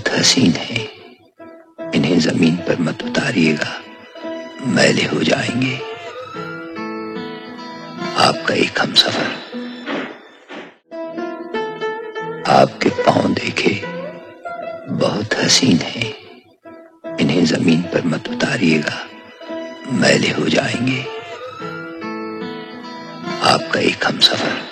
बहुत हसीन हैं, इन्हें जमीन पर मत उतारिएगा, मैले हो जाएंगे। आपका एक हमसफर आपके पांव देखे बहुत हसीन हैं, इन्हें जमीन पर मत उतारिएगा, मैले हो जाएंगे। आपका एक हमसफर